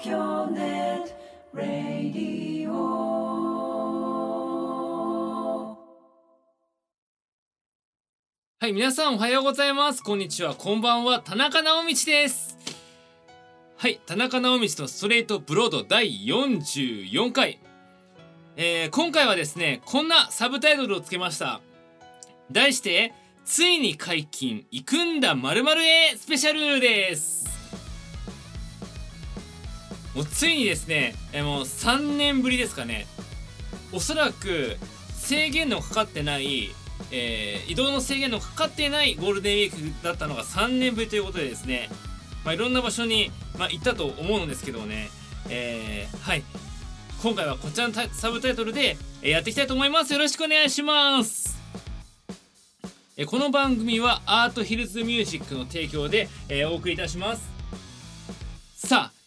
京ネットラディオ。 はい、皆さんおはようございます。こんにちは、こんばんは。田中直道です。はい、田中直道のストレートブロード第44回。今回はですね、こんなサブタイトルをつけました。題して、ついに解禁、行くんだ〇〇へスペシャルです。もうついにですね、もう3年ぶりですかね。おそらく制限のかかってない、移動の制限のかかっていないゴールデンウィークだったのが3年ぶりということでですね、いろんな場所に、行ったと思うのですけどもね、はい、今回はこちらのサブタイトルで、やっていきたいと思います。よろしくお願いします。この番組はアートヒルズミュージックの提供で、お送りいたします。さあ、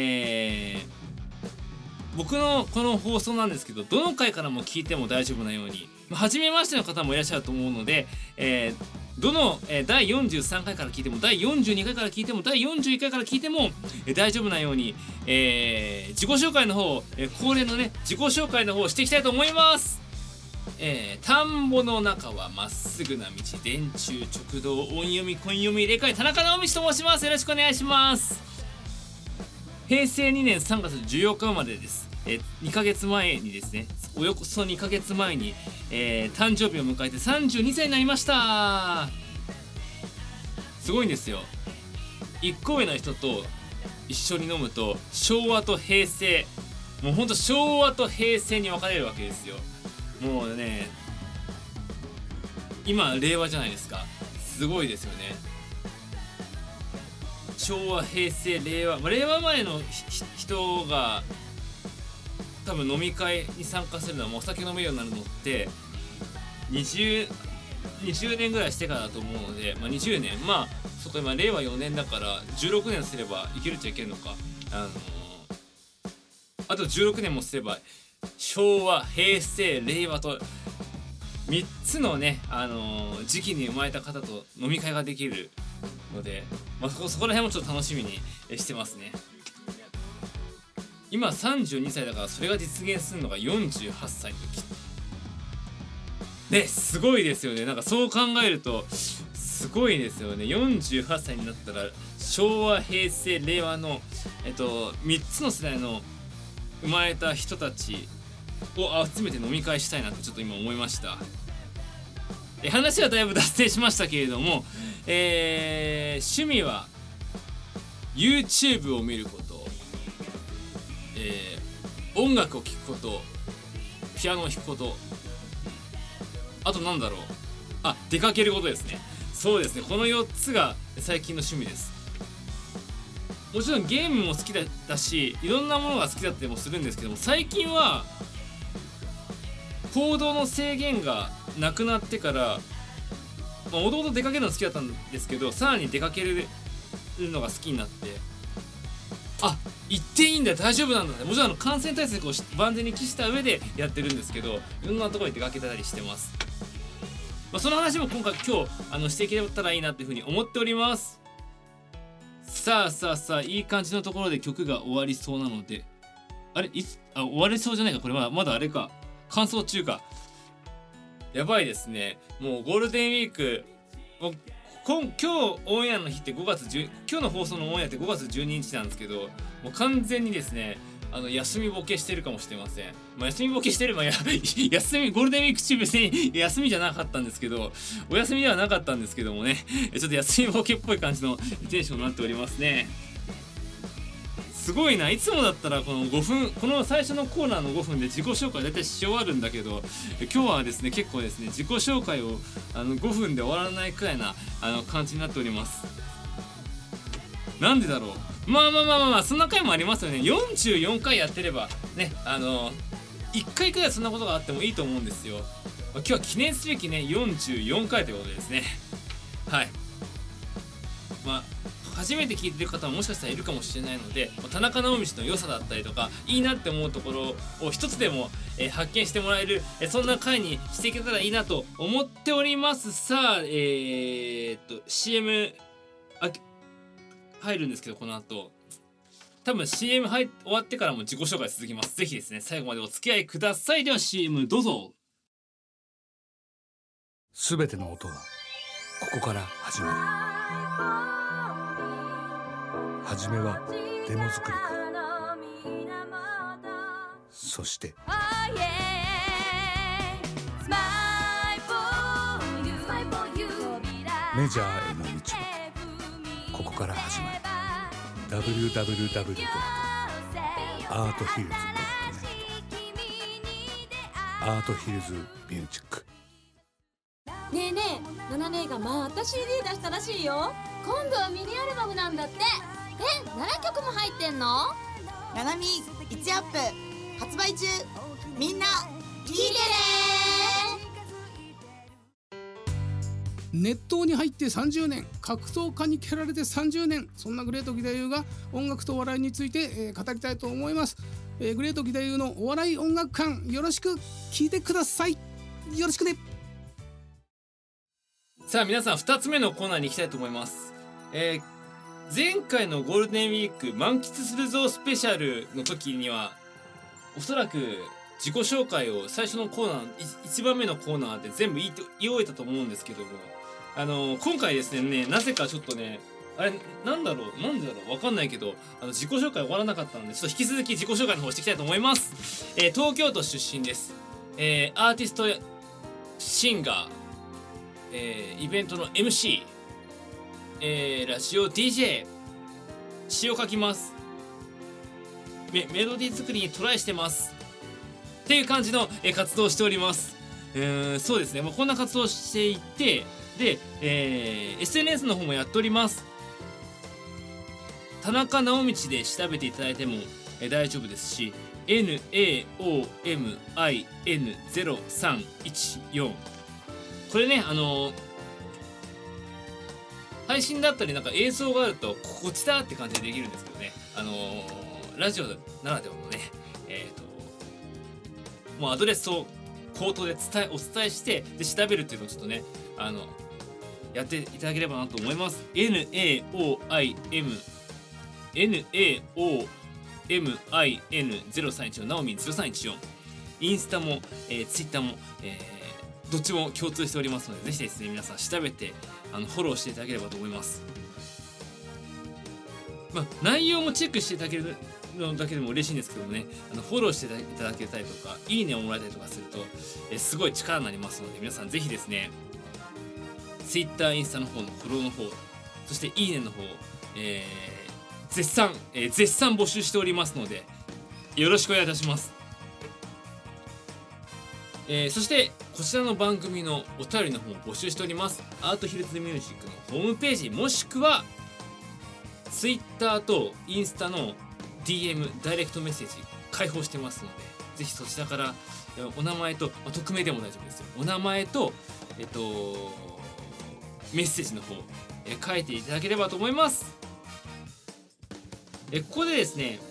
僕のこの放送なんですけど、どの回からも聞いても大丈夫なように、初めましての方もいらっしゃると思うので、どの、第43回から聞いても、第42回から聞いても、第41回から聞いても、大丈夫なように、自己紹介の方、恒例のね自己紹介の方をしていきたいと思います。田んぼの中はまっすぐな道、電柱直道、音読み根読み霊界、田中直道と申します。よろしくお願いします。平成2年3月14日までです。2ヶ月前にですね、およそ2ヶ月前に、誕生日を迎えて32歳になりました。すごいんですよ。1個上の人と一緒に飲むと昭和と平成、もうほんと昭和と平成に分かれるわけですよ。もうね、今令和じゃないですか。すごいですよね。昭和、平成、令和、令和前の人が多分飲み会に参加するのは、もうお酒飲めるようになるのって20年ぐらいしてからだと思うので、20年、そこ今令和4年だから16年すればいけるっちゃいけるのか。あと16年もすれば昭和、平成、令和と3つのね、時期に生まれた方と飲み会ができるので、そこら辺もちょっと楽しみにしてますね。今32歳だから、それが実現するのが48歳の時ね。すごいですよね。なんかそう考えるとすごいですよね。48歳になったら昭和、平成、令和の3つの世代の生まれた人たちを集めて飲み会したいなってちょっと今思いました。話はだいぶ脱線しましたけれども、趣味は YouTube を見ること、音楽を聴くこと、ピアノを弾くこと、あとなんだろう、出かけることですね。そうですね、この4つが最近の趣味です。もちろんゲームも好きだったし、いろんなものが好きだったりもするんですけども、最近は行動の制限がなくなってから、もともと出かけるの好きだったんですけど、さらに出かけるのが好きになって、行っていいんだ、大丈夫なんだね。もちろん感染対策を万全に期した上でやってるんですけど、いろんなところに出かけたりしてます。その話も今日していけたらいいなっていうふうに思っております。さあいい感じのところで曲が終わりそうなので、終わりそうじゃないか、これまだあれか、乾燥中か。やばいですね。もうゴールデンウィーク、今日オンエアの日って今日の放送のオンエアって5月12日なんですけど、もう完全にですね、休みボケしてるかもしれません。休みボケしてれば休み、ゴールデンウィーク中別に休みじゃなかったんですけど、お休みではなかったんですけどもね、ちょっと休みボケっぽい感じのテンションになっておりますね。すごいな。いつもだったらこの5分、この最初のコーナーの5分で自己紹介大体し終わるんだけど、今日はですね、結構ですね、自己紹介を5分で終わらないくらいな感じになっております。なんでだろう。そんな回もありますよね。44回やってればね、1回くらいそんなことがあってもいいと思うんですよ。今日は記念すべきね、44回ということでですね、はい、初めて聞いてる方ももしかしたらいるかもしれないので、田中直道の良さだったりとか、いいなって思うところを一つでも、発見してもらえる、そんな回にしていけたらいいなと思っております。さあ、CM 入るんですけど、この後多分 CM 終わってからも自己紹介続きます。ぜひですね最後までお付き合いください。では CM どうぞ。 すべての音はここから始まる。はじめはデモ作りから、そしてメジャーへの道はここから始まる。 www.arthillz.net アートヒルズミュージック。 ねえねえ、ナナ姉がまた CD 出したらしいよ。今度はミニアルバムなんだって。7曲も入ってんの？ ナナミ1アップ発売中。みんな聞いてね。 熱湯に入って30年、格闘家に蹴られて30年、そんなグレート義太夫が音楽とお笑いについて、語りたいと思います。グレート義太夫のお笑い音楽館、よろしく聞いてください。よろしくね。 さあ皆さん2つ目のコーナーに行きたいと思います。前回のゴールデンウィーク満喫するぞスペシャルの時にはおそらく自己紹介を最初のコーナー1番目のコーナーで全部言い終えたと思うんですけども、今回ですねなぜかちょっとねあれなんでだろうわかんないけど自己紹介終わらなかったのでちょっと引き続き自己紹介の方していきたいと思います。東京都出身です。アーティストシンガー、イベントの MC、ラジオ DJ、 詩を書きます。メロディー作りにトライしてますっていう感じの、活動をしております。そうですね、もうこんな活動をしていて、で、SNS の方もやっております。田中直道で調べていただいても、大丈夫ですし NAOMIN0314、これね配信だったりなんか映像があるとこちらって感じでできるんですけどね、ラジオならではのねもうアドレスを口頭でお伝えしてで調べるっていうのをちょっとねやっていただければなと思います。 NAOMIN0314 ナオミン0314、インスタも、ツイッターも、どっちも共通しておりますので、ぜひですね皆さん調べてフォローしていただければと思います。内容もチェックしていただけるのだけでも嬉しいんですけどもね、フォローしていただけたりとかいいねをもらえたりとかすると、すごい力になりますので、皆さんぜひですねツイッターインスタの方のフォローの方、そしていいねの方、絶賛募集しておりますのでよろしくお願いいたします。そしてこちらの番組のお便りの方を募集しております。アートヒルズミュージックのホームページもしくはツイッターとインスタの DM ダイレクトメッセージ開放してますので、ぜひそちらからお名前と、匿名でも大丈夫ですよ、お名前とメッセージの方、書いていただければと思います。ここでですね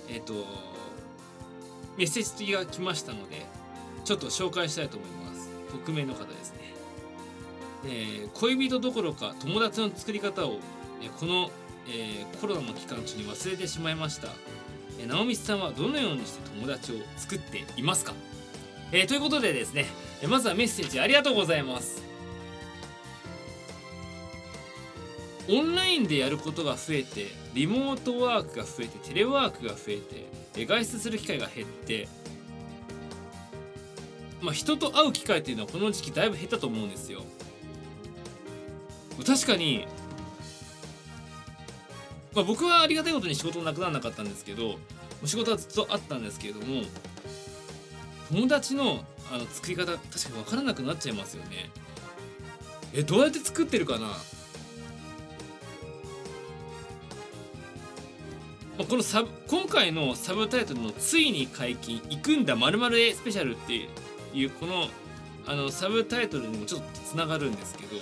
メッセージが来ましたのでちょっと紹介したいと思います。匿名の方ですね。恋人どころか友達の作り方をこの、コロナの期間中に忘れてしまいました。直美さんはどのようにして友達を作っていますか？ということでですね、まずはメッセージありがとうございます。オンラインでやることが増えて、リモートワークが増えて、テレワークが増えて、外出する機会が減って、人と会う機会っていうのはこの時期だいぶ減ったと思うんですよ。確かに、僕はありがたいことに仕事なくならなかったんですけど、仕事はずっとあったんですけれども、友達の作り方確かに分からなくなっちゃいますよね。どうやって作ってるかな。この今回のサブタイトルのついに解禁行くんだ〇〇へスペシャルっていうこのサブタイトルにもちょっとつながるんですけど、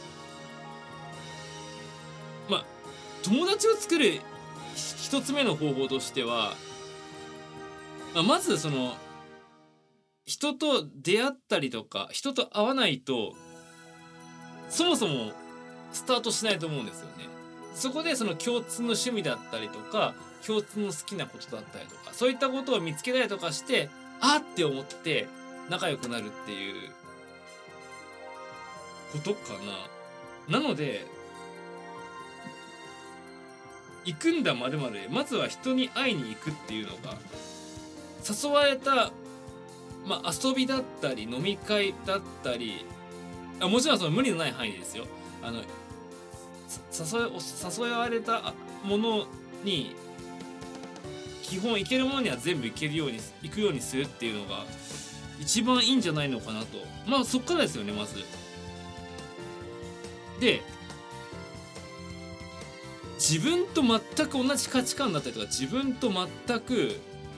友達を作る一つ目の方法としては、まずその人と出会ったりとか人と会わないとそもそもスタートしないと思うんですよね。 そこでその共通の趣味だったりとか共通の好きなことだったりとかそういったことを見つけたりとかしてあって思って仲良くなるっていうことかな。なので行くんだまるまるまずは人に会いに行くっていうのが誘われた、遊びだったり飲み会だったりもちろんその無理のない範囲ですよ。誘われたものに基本行けるものには全部行くようにするっていうのが一番いいんじゃないのかなと。そっからですよねまず。で自分と全く同じ価値観だったりとか自分と全く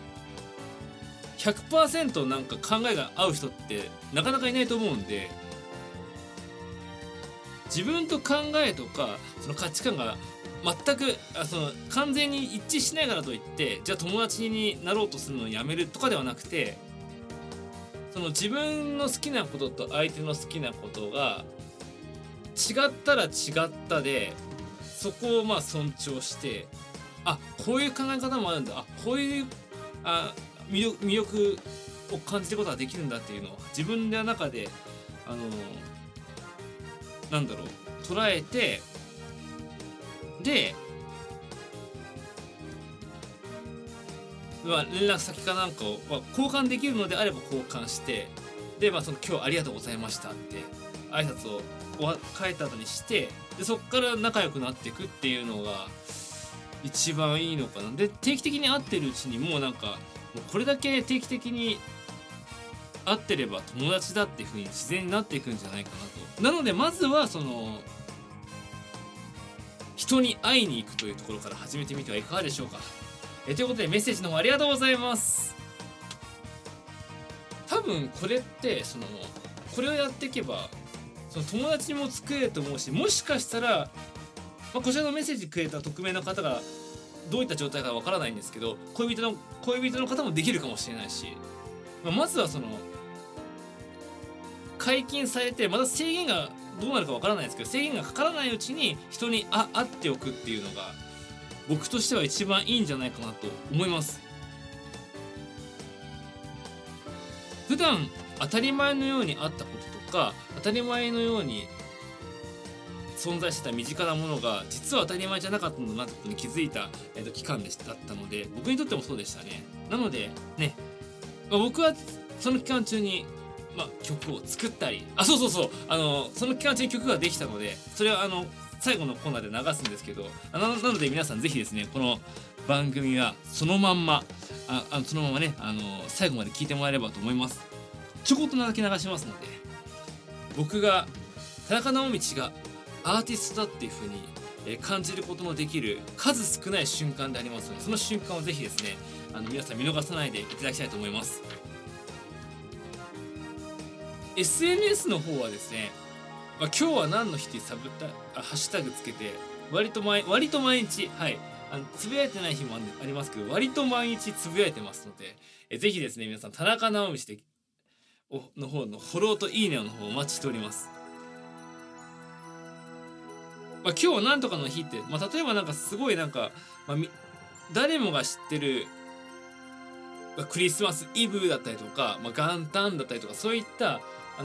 100% なんか考えが合う人ってなかなかいないと思うんで、自分と考えとかその価値観が全くその完全に一致しないからといってじゃあ友達になろうとするのをやめるとかではなくて、その自分の好きなことと相手の好きなことが違ったら違ったでそこを尊重して、こういう考え方もあるんだ、こういう魅力を感じることができるんだっていうのを自分の中で捉えて、で連絡先かなんかを交換できるのであれば交換して、でその今日ありがとうございましたって挨拶を書いた後にして、でそっから仲良くなっていくっていうのが一番いいのかな。で定期的に会ってるうちにもうこれだけ定期的に会ってれば友達だっていう風に自然になっていくんじゃないかなと。なのでまずはその人に会いに行くというところから始めてみてはいかがでしょうか。ということでメッセージの方ありがとうございます。多分これってこれをやっていけばその友達も作れると思うし、もしかしたら、こちらのメッセージくれた匿名の方がどういった状態かわからないんですけど、恋人の方もできるかもしれないし、まずは解禁されてまた制限がどうなるかわからないですけど、制限がかからないうちに人に会っておくっていうのが僕としては一番いいんじゃないかなと思います。普段当たり前のようにあったこととか当たり前のように存在してた身近なものが実は当たり前じゃなかったんだなってことに気づいた、期間だったので、僕にとってもそうでしたね。なのでね、僕はその期間中に、曲を作ったりその期間中に曲ができたので、それは最後のコーナーで流すんですけど、なので皆さんぜひですねこの番組はそのまんまね最後まで聞いてもらえればと思います。ちょこっとだけ流しますので、僕が田中直道がアーティストだっていう風に感じることのできる数少ない瞬間でありますので、その瞬間をぜひですね皆さん見逃さないでいただきたいと思います。 SNS の方はですね、今日は何の日ってハッシュタグつけて割と毎日つぶやいてない日もありますけど割と毎日つぶやいてますので、ぜひですね皆さん田中直道の方のフォローといいねの方お待ちしております。今日はなんとかの日って、例えばすごい誰もが知ってる、クリスマスイブだったりとか、元旦だったりとかそういった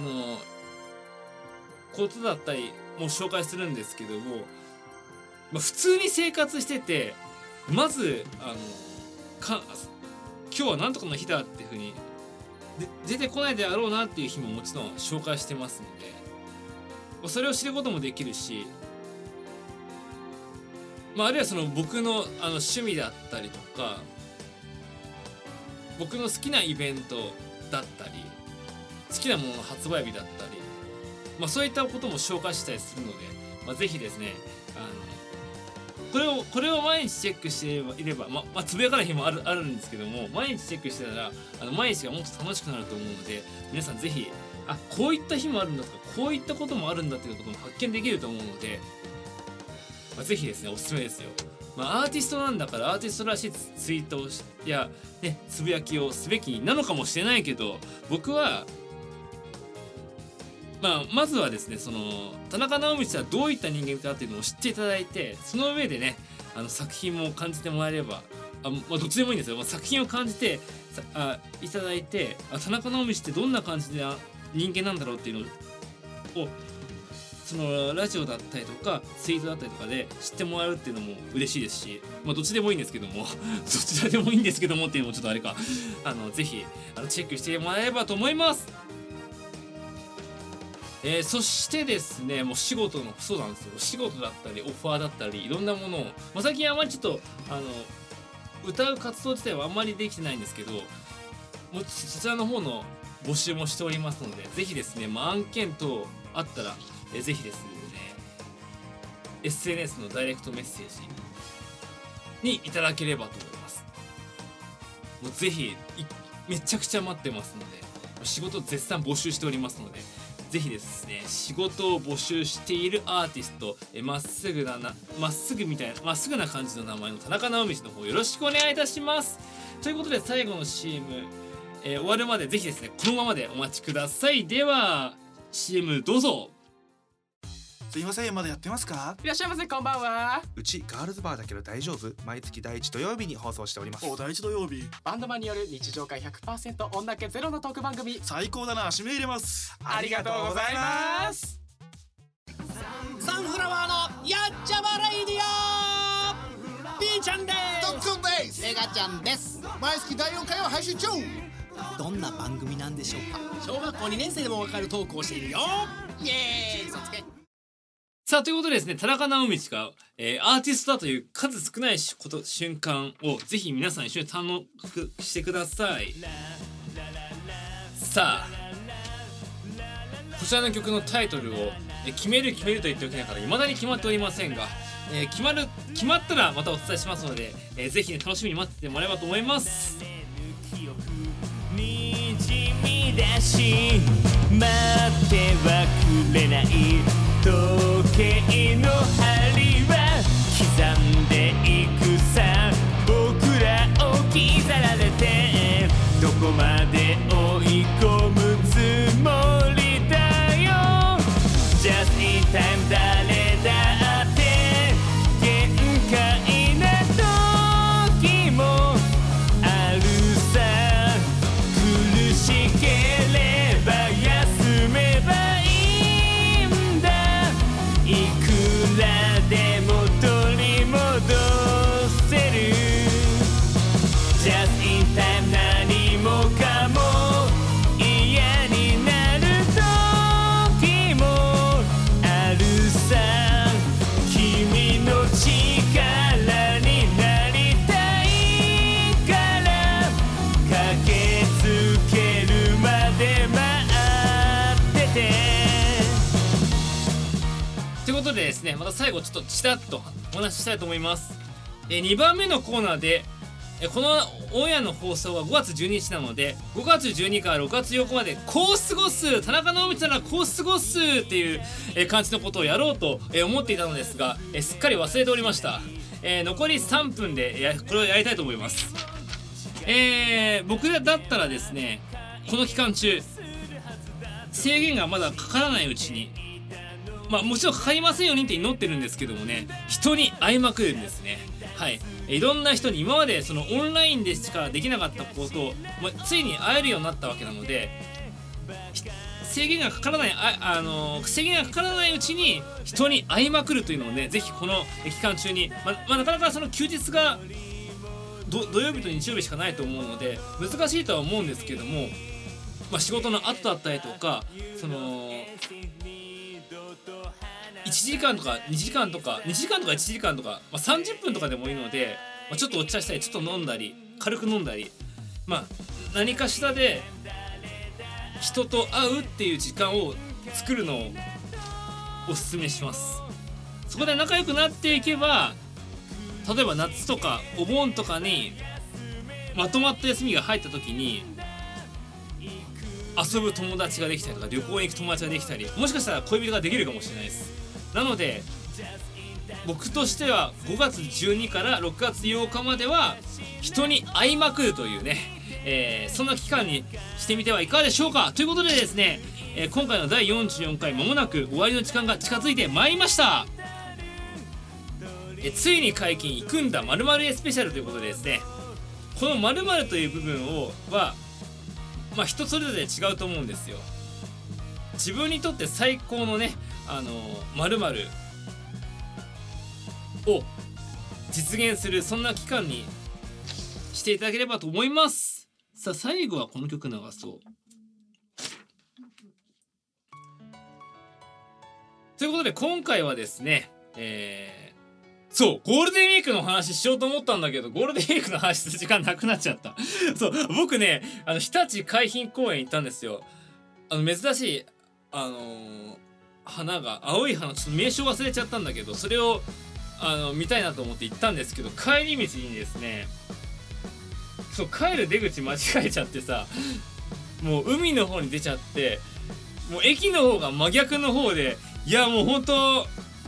ことだったりも紹介するんですけども、普通に生活しててまず今日はなんとかの日だっていう風に出てこないであろうなっていう日ももちろん紹介してますので、それを知ることもできるし、あるいは僕の趣味だったりとか僕の好きなイベントだったり好きなものの発売日だったり、そういったことも紹介したりするので、ぜひですねこれを毎日チェックしていれば、つぶやかない日もあるんですけども、毎日チェックしてたら毎日がもっと楽しくなると思うので、皆さんぜひこういった日もあるんだとかこういったこともあるんだっていうことも発見できると思うので、ぜひですねおすすめですよ。アーティストなんだからアーティストらしいツイートや、つぶやきをすべきなのかもしれないけど、僕はまずはですね、その田中直道はどういった人間かっていうのを知っていただいて、その上でね作品も感じてもらえれば、どっちでもいいんですよ。作品を感じていただいて、田中直道ってどんな感じで人間なんだろうっていうのをそのラジオだったりとかツイートだったりとかで知ってもらうっていうのも嬉しいですし、どっちでもいいんですけどもどちらでもいいんですけどもっていうのもちょっとあれか、ぜひチェックしてもらえればと思います。そしてですね、もう仕事のそうなんですよ、仕事だったりオファーだったりいろんなものを、最近あまりちょっと歌う活動自体はあんまりできてないんですけど、もうそちらの方の募集もしておりますので、ぜひですね、案件等あったらぜひですね SNS のダイレクトメッセージにいただければと思います。もうぜひめちゃくちゃ待ってますので、仕事絶賛募集しておりますので、ぜひですね、仕事を募集しているアーティスト、まっすぐな感じの名前の田中直道の方よろしくお願いいたします。ということで最後の CM、終わるまでぜひですねこのままでお待ちください。では CM どうぞ。 すいません、まだやってますか？ いらっしゃいませ、こんばんは。 うちガールズバーだけど大丈夫、毎月第1土曜日に放送しております。 第一土曜日、 バンドマンによる日常会 100% 女気ゼロのトーク番組。 最高だな、締め入れます。 ありがとうございます。 サンフラワーのやっちゃまレイディオ、 B ちゃんです。 ドックンです。 メガちゃんです。 毎月第4回を配信中。 どんな番組なんでしょうか？小学校2年生でもわかるトークをしているよ。イエーイ、嘘つけ。 さあということでですね、田中直道が、アーティストだという数少ない瞬間をぜひ皆さん一緒に堪能してください。さあこちらの曲のタイトルを決めると言っておきながら未だに決まっておりませんが、決まったらまたお伝えしますので、ぜひね楽しみに待っててもらえればと思います。 にじみ出し待ってはくれない時計の針は刻んでいくさ、僕らを刻られてどこまで追い込むつもりだよ。 Just in time 誰だって限界な時もあるさ、苦しければ休めばいいんだ、いくらでも取り戻せる。 Just in time 何もかも嫌になる時もあるさ、君の力になりたいから駆けつけるまで待ってて。 ということでですね、また最後ちょっとちらっとお話ししたいと思います。2番目のコーナーでこのオンエアの放送は5月12日なので、5月12から6月8日までこう過ごす、田中直道ならこう過ごすっていう感じのことをやろうと思っていたのですが、すっかり忘れておりました。残り3分でこれをやりたいと思います。僕だったらですね、この期間中制限がまだかからないうちに、もちろんかかりませんようにって祈ってるんですけどもね、人に会いまくるんですね。はい、いろんな人に今までそのオンラインでしかできなかったことを、ついに会えるようになったわけなので、制限がかからないうちに人に会いまくるというのをね、ぜひこの期間中に、なかなかその休日が土曜日と日曜日しかないと思うので難しいとは思うんですけども、仕事の後だったりとか、その1時間とか2時間とか1時間とか、30分とかでもいいので、ちょっとお茶したりちょっと飲んだり軽く飲んだり、何かしらで人と会うっていう時間を作るのをおすすめします。そこで仲良くなっていけば、例えば夏とかお盆とかにまとまった休みが入った時に遊ぶ友達ができたりとか、旅行に行く友達ができたり、もしかしたら恋人ができるかもしれないです。なので僕としては5月12から6月8日までは人に会いまくるというね、そんな期間にしてみてはいかがでしょうか。ということでですね、 今回の第44回まもなく終わりの時間が近づいてまいりました。ついに解禁行くんだ〇〇へスペシャルということでですね、この〇〇という部分は人それぞれ違うと思うんですよ。自分にとって最高のね〇〇を実現する、そんな期間にしていただければと思います。さあ最後はこの曲流そう。ということで今回はですね、そうゴールデンウィークの話しようと思ったんだけど、ゴールデンウィークの話する時間なくなっちゃったそう僕ね日立海浜公園行ったんですよ。珍しい花が、青い花、ちょっと名称忘れちゃったんだけど、それを見たいなと思って行ったんですけど、帰り道にですね、そう帰る出口間違えちゃってさ、もう海の方に出ちゃって、もう駅の方が真逆の方で、いやもうほんと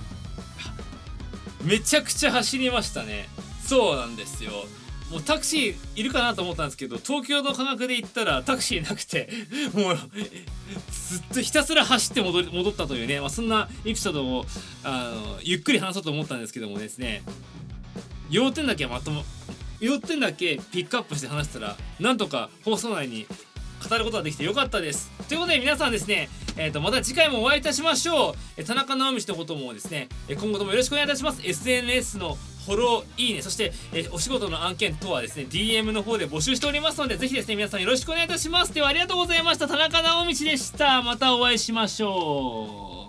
めちゃくちゃ走りましたね。そうなんですよ。もうタクシーいるかなと思ったんですけど、東京の価格で行ったらタクシーなくて、もうずっとひたすら走って戻ったというね、そんなエピソードをゆっくり話そうと思ったんですけどもですね、要点だけピックアップして話したら、なんとか放送内に語ることができてよかったです。ということで皆さんですね、また次回もお会いいたしましょう。田中直道のこともですね、今後ともよろしくお願いいたします。 SNS のフォロー、いいね、そして、お仕事の案件等はですね DM の方で募集しておりますので、ぜひですね皆さんよろしくお願いいたします。ではありがとうございました。田中直道でした。またお会いしましょう。